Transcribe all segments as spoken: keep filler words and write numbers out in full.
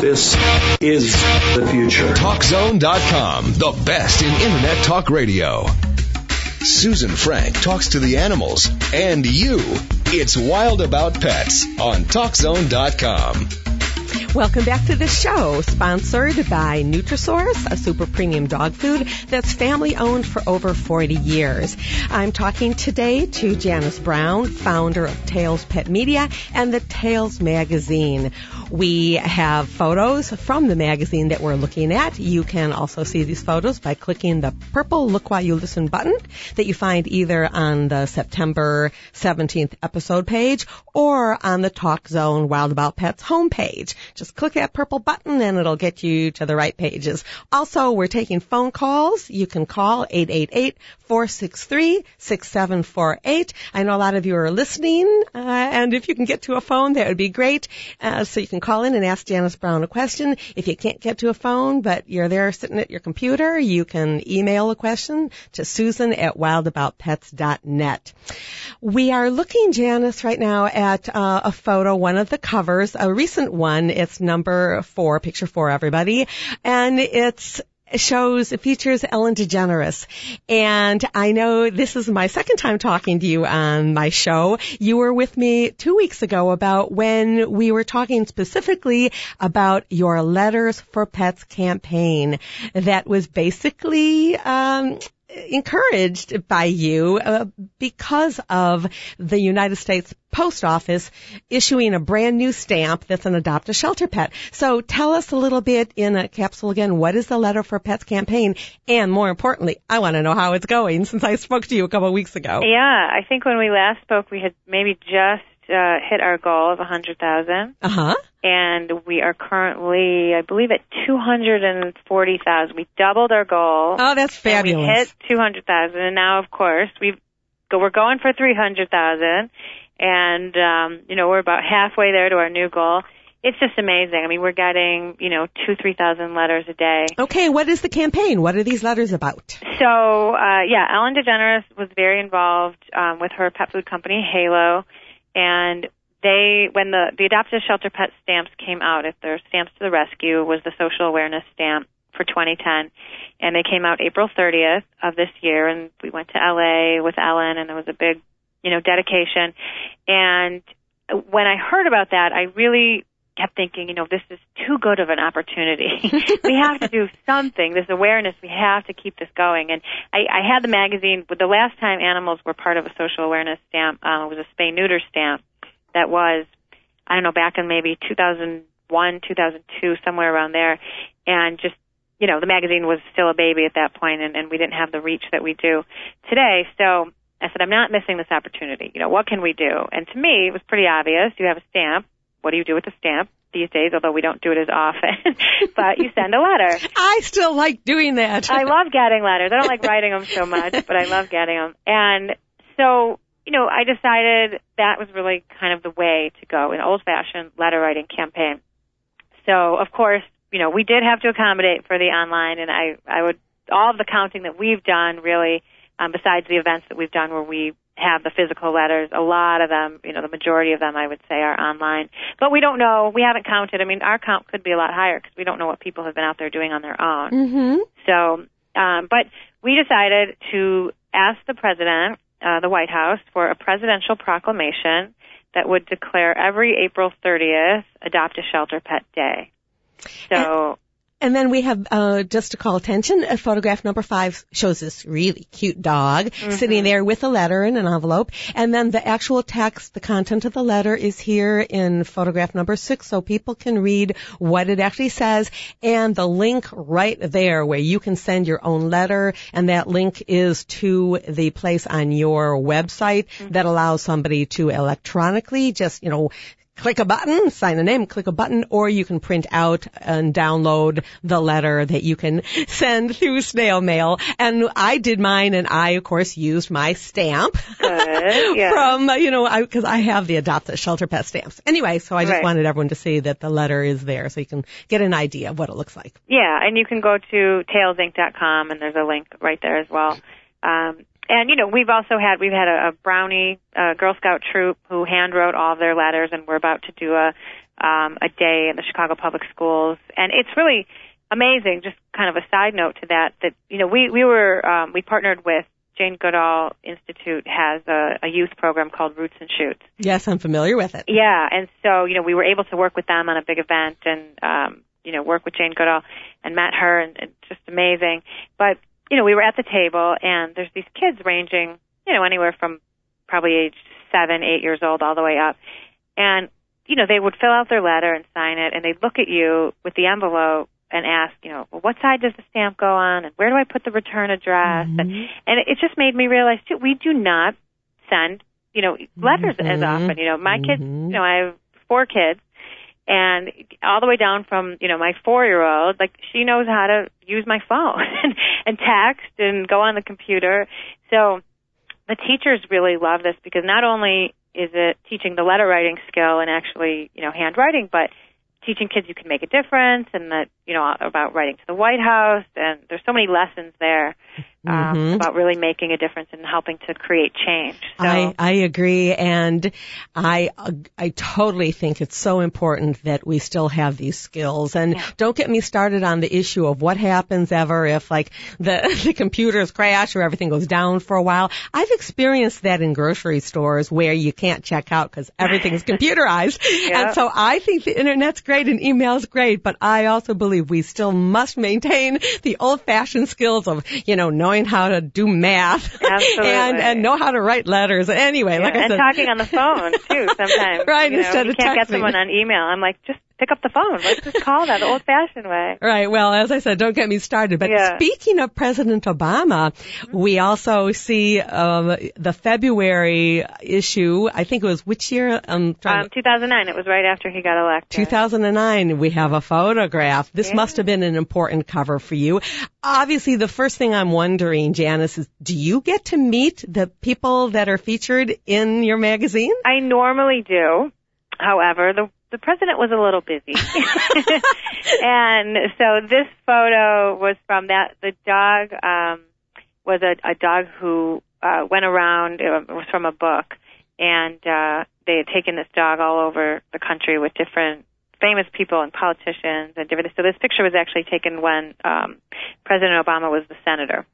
This is the future. Talk Zone dot com, the best in Internet talk radio. Susan Frank talks to the animals and you. It's Wild About Pets on Talk Zone dot com. Welcome back to the show, sponsored by Nutrisource, a super premium dog food that's family-owned for over forty years. I'm talking today to Janice Brown, founder of Tails Pet Media and the Tails magazine. We have photos from the magazine that we're looking at. You can also see these photos by clicking the purple Look While You Listen button that you find either on the September seventeenth episode page or on the Talk Zone Wild About Pets homepage. Just click that purple button and it'll get you to the right pages. Also, we're taking phone calls. You can call eight eight eight, four six three, six seven four eight. I know a lot of you are listening, uh, and if you can get to a phone, that would be great. Uh, so you can call in and ask Janice Brown a question. If you can't get to a phone, but you're there sitting at your computer, you can email a question to Susan at wild about pets dot net. We are looking, Janice, right now at uh, a photo, one of the covers, a recent one. It's number four, picture four, everybody. And it's shows, it features Ellen DeGeneres. And I know this is my second time talking to you on my show. You were with me two weeks ago about when we were talking specifically about your Letters for Pets campaign that was basically um encouraged by you uh, because of the United States Post Office issuing a brand new stamp that's an Adopt a Shelter Pet. So tell us a little bit in a capsule again, what is the Letter for Pets campaign? And more importantly, I want to know how it's going since I spoke to you a couple of weeks ago. Yeah, I think when we last spoke, we had maybe just uh, hit our goal of one hundred thousand. Uh-huh. And we are currently, I believe, at two hundred forty thousand. We doubled our goal. Oh, that's fabulous. And we hit two hundred thousand. And now, of course, we've, we're going for three hundred thousand. And, um, you know, we're about halfway there to our new goal. It's just amazing. I mean, we're getting, you know, two, three thousand letters a day. Okay, what is the campaign? What are these letters about? So, uh, yeah, Ellen DeGeneres was very involved um, with her pet food company, Halo. And They, when the, the Adopt a Shelter Pet stamps came out, if their Stamps to the Rescue was the social awareness stamp for twenty ten, and they came out April thirtieth of this year, and we went to L A with Ellen, and there was a big, you know, dedication. And when I heard about that, I really kept thinking, you know, this is too good of an opportunity. We have to do something, this awareness, we have to keep this going. And I, I had the magazine, but the last time animals were part of a social awareness stamp, uh, it was a spay-neuter stamp. That was, I don't know, back in maybe two thousand one, two thousand two, somewhere around there. And just, you know, the magazine was still a baby at that point, and, and we didn't have the reach that we do today. So I said, I'm not missing this opportunity. You know, what can we do? And to me, it was pretty obvious. You have a stamp. What do you do with the stamp these days, although we don't do it as often? But you send a letter. I still like doing that. I love getting letters. I don't like writing them so much, but I love getting them. And so, you know, I decided that was really kind of the way to go, an old-fashioned letter-writing campaign. So, of course, you know, we did have to accommodate for the online, and I, I would, all of the counting that we've done, really, um, besides the events that we've done where we have the physical letters, a lot of them, you know, the majority of them, I would say, are online. But we don't know, we haven't counted. I mean, our count could be a lot higher because we don't know what people have been out there doing on their own. Mm-hmm. So, um, but we decided to ask the president, Uh, the White House, for a presidential proclamation that would declare every April thirtieth Adopt a Shelter Pet Day. So, and, and then we have, uh, just to call attention, uh, photograph number five shows this really cute dog mm-hmm. sitting there with a letter in an envelope. And then the actual text, the content of the letter is here in photograph number six, so people can read what it actually says. And the link right there where you can send your own letter, and that link is to the place on your website mm-hmm. that allows somebody to electronically just, you know, click a button, sign a name, click a button, or you can print out and download the letter that you can send through snail mail. And I did mine, and I, of course, used my stamp. Good, yeah. From, you know, I, because I have the Adopt a Shelter Pet stamps. Anyway, so I just right. wanted everyone to see that the letter is there so you can get an idea of what it looks like. Yeah, and you can go to tails inc dot com, and there's a link right there as well. Um, And, you know, we've also had, we've had a, a Brownie uh, Girl Scout troop who hand wrote all of their letters, and we're about to do a, um, a day in the Chicago Public Schools. And it's really amazing, just kind of a side note to that, that, you know, we, we were, um, we partnered with Jane Goodall Institute has a, a youth program called Roots and Shoots. Yes, I'm familiar with it. Yeah, and so, you know, we were able to work with them on a big event and, um, you know, work with Jane Goodall and met her, and it's just amazing. But, you know, we were at the table, and there's these kids ranging, you know, anywhere from probably age seven, eight years old all the way up. And, you know, they would fill out their letter and sign it, and they'd look at you with the envelope and ask, you know, well, what side does the stamp go on, and where do I put the return address? Mm-hmm. And, and it just made me realize, too, we do not send, you know, letters mm-hmm. as often. You know, my mm-hmm. kids, you know, I have four kids, and all the way down from, you know, my four-year-old, like, she knows how to use my phone and, and text and go on the computer. So the teachers really love this, because not only is it teaching the letter writing skill and actually, you know, handwriting, but teaching kids you can make a difference, and that, you know, about writing to the White House, and there's so many lessons there um, mm-hmm. about really making a difference and helping to create change. So, I, I agree, and I I totally think it's so important that we still have these skills. And yeah. don't get me started on the issue of what happens ever if, like, the, the computers crash or everything goes down for a while. I've experienced that in grocery stores where you can't check out because everything's computerized. Yeah. And so I think the Internet's great and email's great, but I also believe we still must maintain the old-fashioned skills of, you know, knowing how to do math and, and know how to write letters. Anyway, yeah, like I and said. talking on the phone, too, sometimes. Right, you know, instead you of can't texting. Get someone on email. I'm like, just pick up the phone. Let's just call that the old-fashioned way. Right. Well, as I said, don't get me started. But yeah. speaking of President Obama, mm-hmm. we also see um, the February issue. I think it was which year? Um, um, two thousand nine. It was right after he got elected. two thousand nine. We have a photograph. This yeah. must have been an important cover for you. Obviously, the first thing I'm wondering, Janice, is do you get to meet the people that are featured in your magazine? I normally do. However, the The president was a little busy. And so this photo was from that, the dog um, was a, a dog who uh, went around, it was from a book, and uh, they had taken this dog all over the country with different famous people and politicians and different. So this picture was actually taken when um, President Obama was the senator.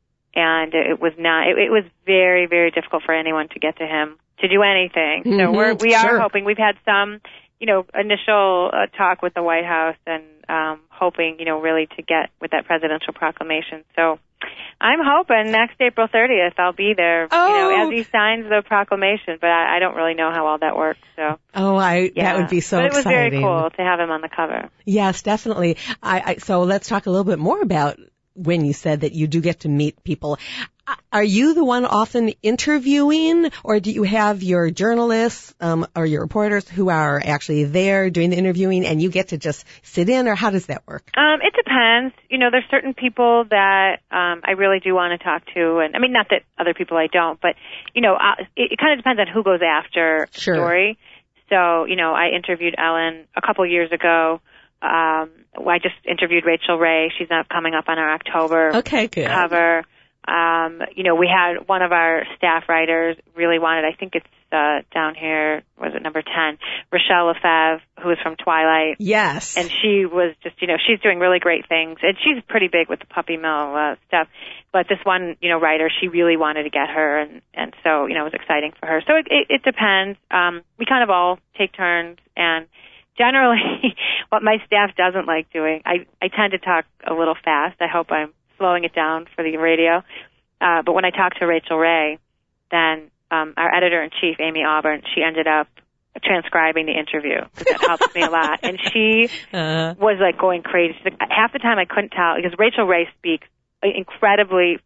And it was not, it, it was very, very difficult for anyone to get to him to do anything. So mm-hmm, we're, we sure. are hoping, we've had some, you know, initial uh, talk with the White House, and um, hoping, you know, really to get with that presidential proclamation. So I'm hoping next April thirtieth I'll be there, oh. you know, as he signs the proclamation. But I, I don't really know how all that works. So oh, I yeah. that would be so but it was exciting. very cool to have him on the cover. Yes, definitely. I, I so let's talk a little bit more about when you said that you do get to meet people. Are you the one often interviewing, or do you have your journalists um, or your reporters who are actually there doing the interviewing, and you get to just sit in, or how does that work? Um, it depends. You know, there's certain people that um, I really do want to talk to, and I mean, not that other people I don't, but you know, uh, it, it kind of depends on who goes after sure. the story. So, you know, I interviewed Ellen a couple years ago. Um, I just interviewed Rachel Ray. She's not coming up on our October okay, good. cover. Um, you know, we had one of our staff writers really wanted, I think it's uh, down here, was it number ten, Rochelle Lefebvre, who is from Twilight. Yes. And she was just, you know, she's doing really great things. And she's pretty big with the puppy mill uh, stuff. But this one, you know, writer, she really wanted to get her. And, and so, you know, it was exciting for her. So it, it, it depends. Um, we kind of all take turns. And generally, what my staff doesn't like doing, I, I tend to talk a little fast. I hope I'm slowing it down for the radio. Uh, but when I talked to Rachel Ray, then um, our editor-in-chief, Amy Auburn, she ended up transcribing the interview, because that helps me a lot. And she uh-huh. was, like, going crazy. She's like, half the time I couldn't tell, because Rachel Ray speaks incredibly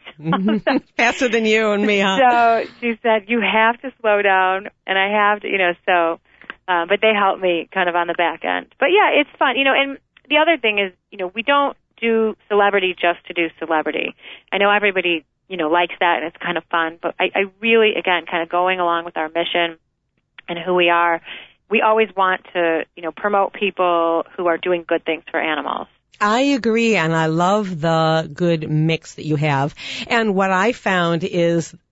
fast. Faster than you and me, huh? So she said, you have to slow down, and I have to, you know, so, uh, but they helped me kind of on the back end. But, yeah, it's fun. You know, and the other thing is, you know, we don't do celebrity just to do celebrity. I know everybody, you know, likes that, and it's kind of fun, but I, I really, again, kind of going along with our mission and who we are, we always want to, you know, promote people who are doing good things for animals. I agree, and I love the good mix that you have. And what I found is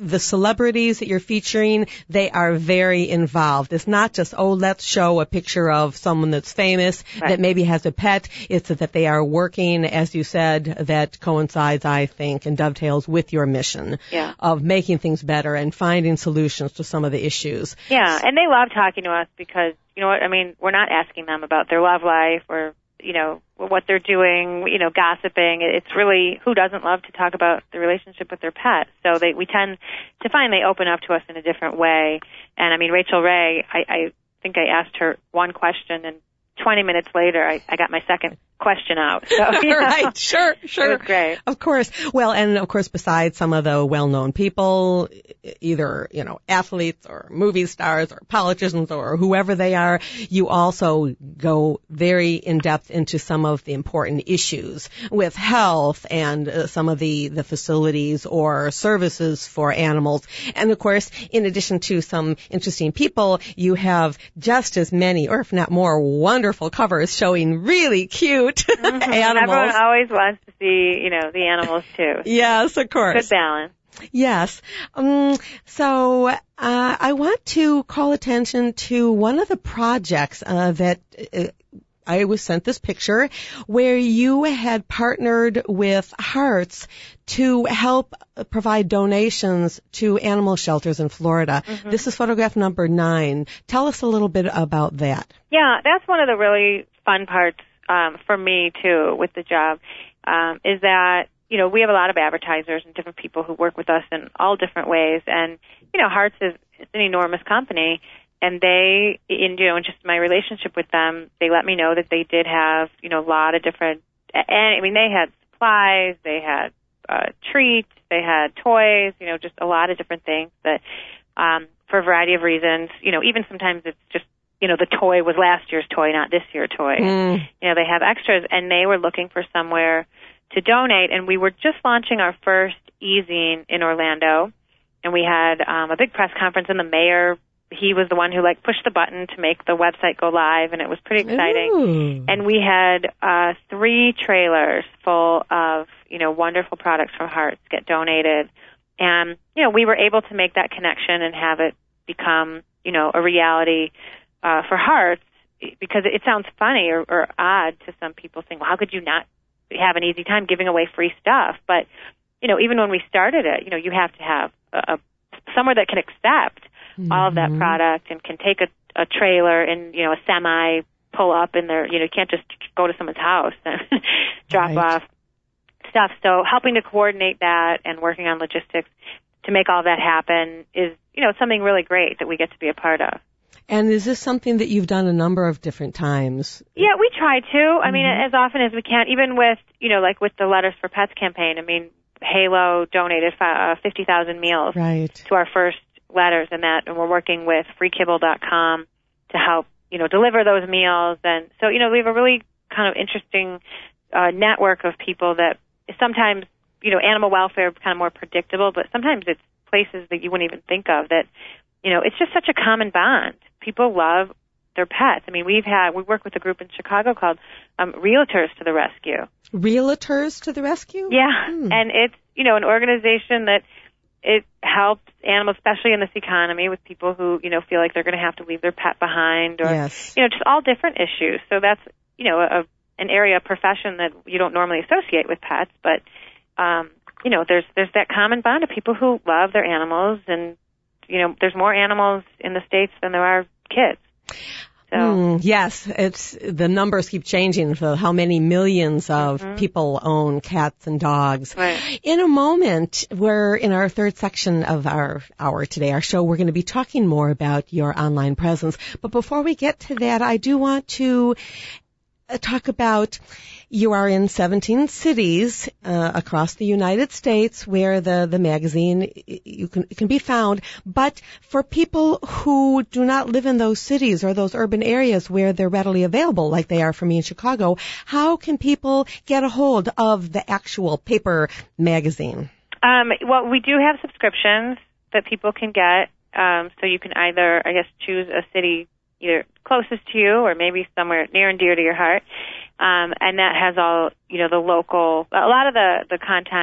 the celebrities that you're featuring, they are very involved. It's not just, oh, let's show a picture of someone that's famous Right. that maybe has a pet. It's that they are working, as you said, that coincides, I think, and dovetails with your mission Yeah. of making things better and finding solutions to some of the issues. Yeah, and they love talking to us because, you know what, I mean, we're not asking them about their love life or, you know, what they're doing, you know, gossiping. It's really, who doesn't love to talk about the relationship with their pet? So they, we tend to find they open up to us in a different way. And I mean, Rachel Ray, I, I think I asked her one question, and twenty minutes later, I, I got my second question out. So, yeah. Right, sure, sure. It was great. Of course. Well, and of course, besides some of the well-known people, either, you know, athletes or movie stars or politicians or whoever they are, you also go very in-depth into some of the important issues with health and uh, some of the, the facilities or services for animals. And of course, in addition to some interesting people, you have just as many, or if not more, wonderful covers showing really cute Mm-hmm. animals. Everyone always wants to see, you know, the animals too. Yes, of course. Good balance. Yes. Um, so uh, I want to call attention to one of the projects uh, that uh, I was sent this picture where you had partnered with Hearts to help provide donations to animal shelters in Florida. Mm-hmm. This is photograph number nine. Tell us a little bit about that. Yeah, that's one of the really fun parts um, for me, too, with the job, um, is that, you know, we have a lot of advertisers and different people who work with us in all different ways. And, you know, Hearts is it's an enormous company. And they, in, you know, in just my relationship with them, they let me know that they did have, you know, a lot of different, and I mean, they had supplies, they had uh, treats, they had toys, you know, just a lot of different things that, um, for a variety of reasons, you know, even sometimes it's just, you know, the toy was last year's toy, not this year's toy. Mm. You know, they have extras, and they were looking for somewhere to donate, and we were just launching our first e-zine in Orlando, and we had um, a big press conference, and the mayor, he was the one who, like, pushed the button to make the website go live, and it was pretty exciting. Ooh. And we had uh, three trailers full of, you know, wonderful products from Hearts get donated. And, you know, we were able to make that connection and have it become, you know, a reality uh, for Hearts, because it sounds funny or, or odd to some people saying, well, how could you not have an easy time giving away free stuff? But, you know, even when we started it, you know, you have to have a, a somewhere that can accept mm-hmm. all of that product and can take a, a trailer and, you know, a semi pull up in there. You know, you can't just go to someone's house and drop right. off stuff. So helping to coordinate that and working on logistics to make all that happen is, you know, something really great that we get to be a part of. And is this something that you've done a number of different times? Yeah, we try to. I mm-hmm. mean, as often as we can, even with, you know, like with the Letters for Pets campaign. I mean, Halo donated uh, fifty thousand meals right. to our first letters, and that, and we're working with free kibble dot com to help, you know, deliver those meals. And so, you know, we have a really kind of interesting uh, network of people that sometimes, you know, animal welfare is kind of more predictable, but sometimes it's places that you wouldn't even think of that, you know, it's just such a common bond. People love their pets. I mean, we've had, we work with a group in Chicago called um, Realtors to the Rescue. Realtors to the Rescue? Yeah, hmm. and it's, you know, an organization that it helps animals, especially in this economy, with people who, you know, feel like they're going to have to leave their pet behind, or, yes. you know, just all different issues. So that's, you know, a, an area, a profession that you don't normally associate with pets, but, um, you know, there's there's that common bond of people who love their animals, and, you know, there's more animals in the States than there are kids. So. Mm, yes, it's the numbers keep changing for how many millions of mm-hmm. people own cats and dogs. Right. In a moment, we're in our third section of our hour today, our show, we're going to be talking more about your online presence. But before we get to that, I do want to uh, talk about you are in seventeen cities uh, across the United States where the, the magazine you can it can be found. But for people who do not live in those cities or those urban areas where they're readily available, like they are for me in Chicago, how can people get a hold of the actual paper magazine? Um, well, we do have subscriptions that people can get. Um, so you can either, I guess, choose a city either closest to you or maybe somewhere near and dear to your heart. Um, and that has all, you know, the local, a lot of the, the content,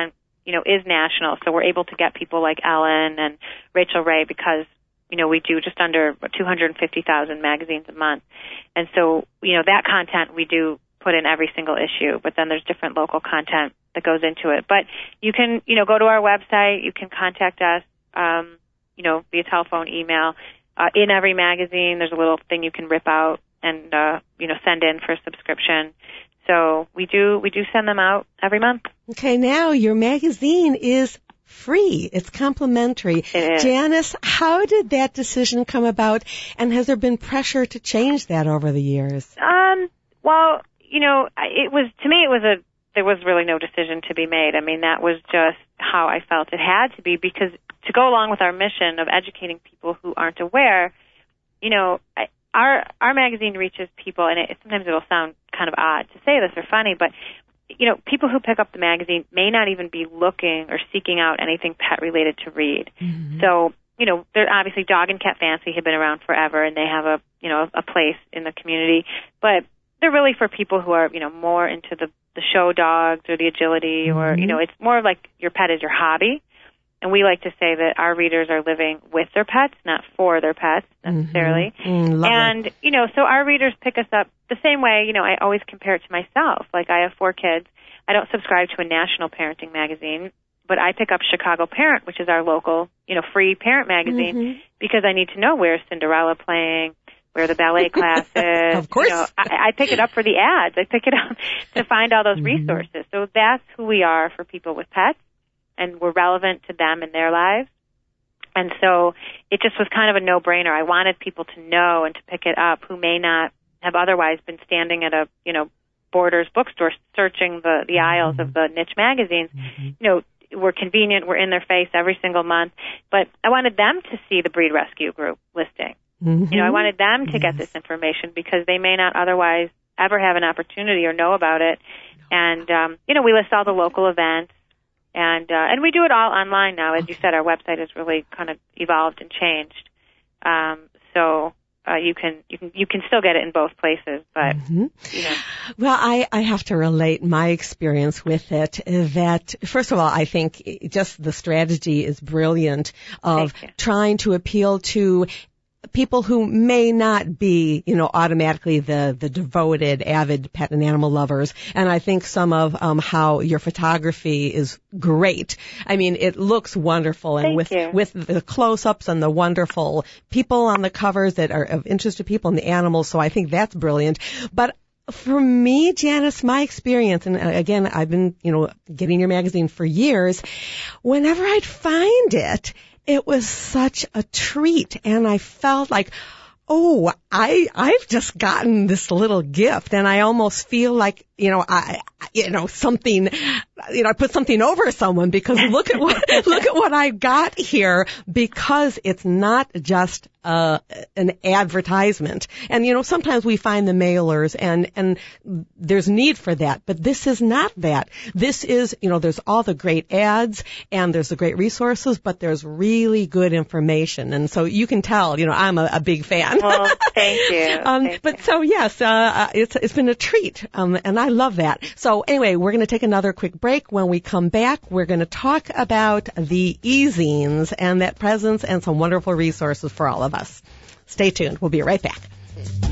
you know, is national. So we're able to get people like Ellen and Rachel Ray because, you know, we do just under two hundred fifty thousand magazines a month. And so, you know, that content we do put in every single issue, but then there's different local content that goes into it. But you can, you know, go to our website. You can contact us, um, you know, via telephone, email. Uh, in every magazine, there's a little thing you can rip out and, uh, you know, send in for a subscription. So we do, we do send them out every month. Okay, now your magazine is free. It's complimentary. It is. Janice, how did that decision come about, and has there been pressure to change that over the years? Um, well, you know, it was, to me, it was a, there was really no decision to be made. I mean, that was just how I felt it had to be, because to go along with our mission of educating people who aren't aware, you know, I, our our magazine reaches people, and it, sometimes it'll sound kind of odd to say this or funny, but you know, people who pick up the magazine may not even be looking or seeking out anything pet related to read. Mm-hmm. So, you know, they're obviously Dog and Cat Fancy have been around forever, and they have a, you know, a place in the community. But they're really for people who are, you know, more into the, the show dogs or the agility, mm-hmm. or, you know, it's more like your pet is your hobby. And we like to say that our readers are living with their pets, not for their pets necessarily. Mm-hmm. Mm, and, you know, so our readers pick us up the same way. You know, I always compare it to myself. Like, I have four kids. I don't subscribe to a national parenting magazine, but I pick up Chicago Parent, which is our local, you know, free parent magazine, mm-hmm. because I need to know where's Cinderella playing, where the ballet class is. Of course. You know, I, I pick it up for the ads. I pick it up to find all those mm-hmm. resources. So that's who we are for people with pets. And we're relevant to them in their lives. And so it just was kind of a no-brainer. I wanted people to know and to pick it up who may not have otherwise been standing at a, you know, Borders bookstore searching the, the aisles mm-hmm. of the niche magazines. Mm-hmm. You know, we're convenient. We're in their face every single month. But I wanted them to see the Breed Rescue Group listing. Mm-hmm. You know, I wanted them to yes. get this information because they may not otherwise ever have an opportunity or know about it. And, um, you know, we list all the local events. And uh, and we do it all online now. As you said, our website has really kind of evolved and changed. Um, so uh, you can you can you can still get it in both places. But mm-hmm. you know. Well, I, I have to relate my experience with it. That first of all, I think just the strategy is brilliant of trying to appeal to people who may not be, you know, automatically the, the devoted, avid pet and animal lovers. And I think some of um, how your photography is great. I mean, it looks wonderful. And Thank with, you. with the close-ups and the wonderful people on the covers that are of interest to people and the animals. So I think that's brilliant. But for me, Janice, my experience, and again, I've been, you know, getting your magazine for years, whenever I'd find it, it was such a treat, and I felt like, oh, I, I've just gotten this little gift, and I almost feel like, you know, I, you know, something, you know, I put something over someone because look at what, look at what I got here, because it's not just, uh, an advertisement. And, you know, sometimes we find the mailers and, and there's need for that, but this is not that. This is, you know, there's all the great ads and there's the great resources, but there's really good information. And so you can tell, you know, I'm a, a big fan. Well, thank you. um, thank but you. so yes, uh, it's, it's been a treat. Um, and I love that. So anyway, we're going to take another quick break. When we come back, we're going to talk about the e-zines and that presence and some wonderful resources for all of us. Stay tuned. We'll be right back.